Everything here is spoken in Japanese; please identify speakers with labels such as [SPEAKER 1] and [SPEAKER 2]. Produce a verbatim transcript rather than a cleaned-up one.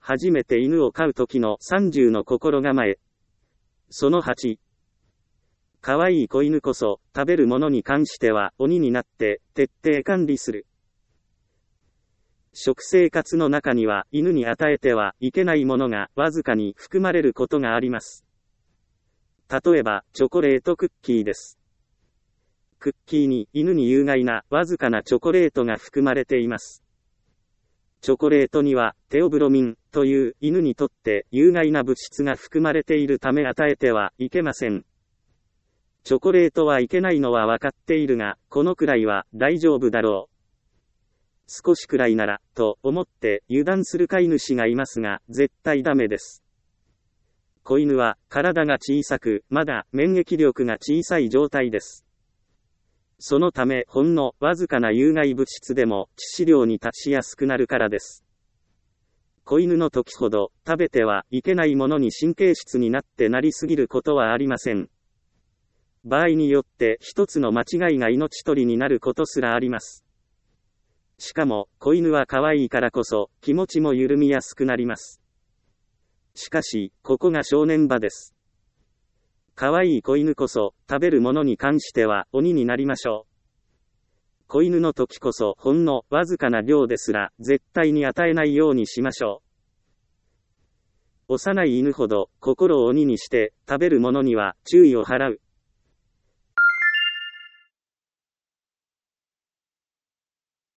[SPEAKER 1] 初めて犬を飼う時のさんじゅうの心構え。そのはち。可愛い子犬こそ、食べるものに関しては鬼になって、徹底管理する。食生活の中には、犬に与えてはいけないものがわずかに含まれることがあります。例えば、チョコレートクッキーです。クッキーに犬に有害なわずかなチョコレートが含まれています。チョコレートにはテオブロミンという犬にとって有害な物質が含まれているため与えてはいけません。チョコレートはいけないのは分かっているが、このくらいは大丈夫だろう。少しくらいなら、と思って油断する飼い主がいますが、絶対ダメです。子犬は体が小さく、まだ免疫力が小さい状態です。そのため、ほんのわずかな有害物質でも致死量に達しやすくなるからです。子犬の時ほど、食べてはいけないものに神経質になってなりすぎることはありません。場合によって一つの間違いが命取りになることすらあります。しかも、子犬は可愛いからこそ、気持ちも緩みやすくなります。しかし、ここが正念場です。可愛い子犬こそ、食べるものに関しては鬼になりましょう。子犬の時こそ、ほんのわずかな量ですら、絶対に与えないようにしましょう。幼い犬ほど、心を鬼にして、食べるものには注意を払う。